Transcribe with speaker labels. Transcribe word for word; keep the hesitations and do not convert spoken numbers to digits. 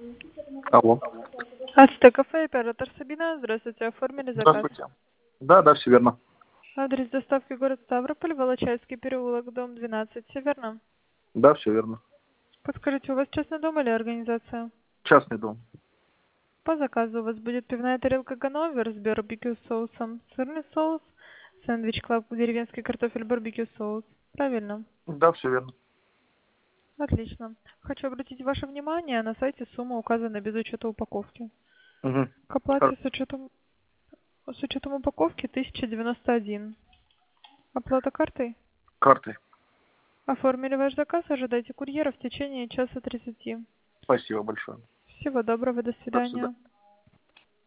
Speaker 1: Алло.
Speaker 2: Ацтек кафе, оператор Сабина. Здравствуйте, оформили заказ.
Speaker 1: Здравствуйте. Да, да, все верно.
Speaker 2: Адрес доставки город Ставрополь, Волочайский переулок, дом двенадцать, все верно?
Speaker 1: Да, все верно.
Speaker 2: Подскажите, у вас частный дом или организация?
Speaker 1: Частный дом.
Speaker 2: По заказу у вас будет пивная тарелка Ганновер с барбекю соусом, сырный соус, сэндвич клаб, деревенский картофель, барбекю соус. Правильно?
Speaker 1: Да, все верно.
Speaker 2: Отлично. Хочу обратить ваше внимание, на сайте сумма указана без учета упаковки.
Speaker 1: Угу.
Speaker 2: К оплате с учетом, с учетом упаковки тысяча девяносто один. Оплата картой?
Speaker 1: Картой.
Speaker 2: Оформили ваш заказ, ожидайте курьера в течение часа тридцати.
Speaker 1: Спасибо большое.
Speaker 2: Всего доброго, до
Speaker 1: До свидания.
Speaker 2: свидания.